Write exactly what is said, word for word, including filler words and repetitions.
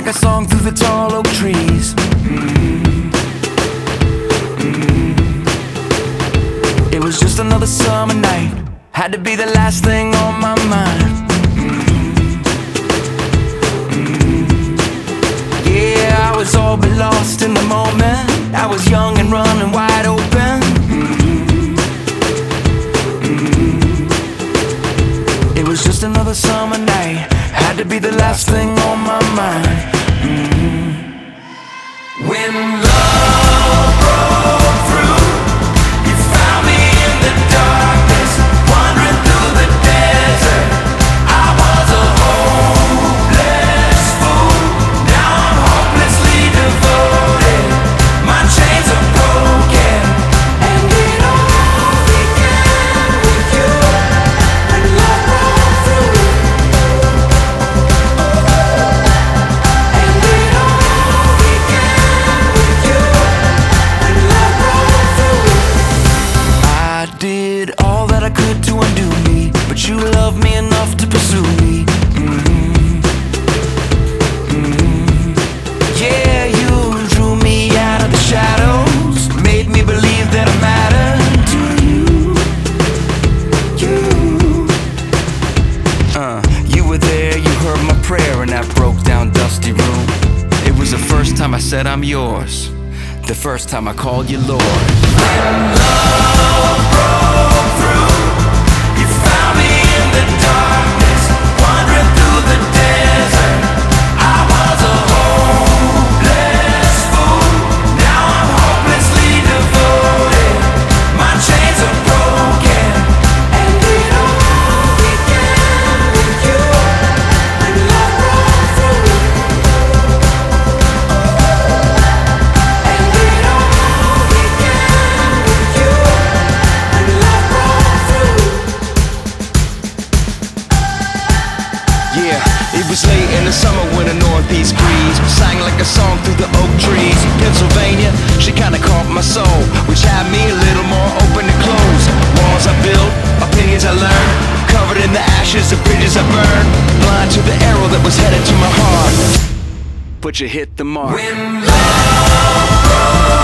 like a song through the tall oak trees. Mm-hmm. Mm-hmm. It was just another summer night, had to be the last thing on my mind. Mm-hmm. Mm-hmm. Yeah, I was all but lost in the moment. I was young and running wide open. Mm-hmm. Mm-hmm. It was just another summer night, had to be the last thing on my mind. Mm-hmm. When love broke through, you found me in the darkness, wandering through the desert. I was a hopeless fool, now I'm hopelessly devoted. My chains are broken, and it all began with you. When love broke through, and it all began with you. When love broke through, I did all that I could to undo me, but you loved me enough to pursue me. Mm-hmm. Mm-hmm. Yeah, you drew me out of the shadows, made me believe that I mattered to you. You, uh, you were there, you heard my prayer in that broke down dusty room. It was the first time I said I'm yours, the first time I called you Lord. When love broke through, you found me in the darkness, wandering through the desert. I was a hopeless fool, now I'm hopelessly devoted. My chains are broken, and it all began with you. When love broke through, and it all began with you. When love broke through. Yeah, it was late in the summer when a northeast breeze sang like a song through the oak trees. Pennsylvania, she kinda caught my soul, which had me a little more open to close. Walls I built, opinions I learned, covered in the ashes of bridges I burned. Blind to the arrow that was headed to my heart, but you hit the mark. When love broke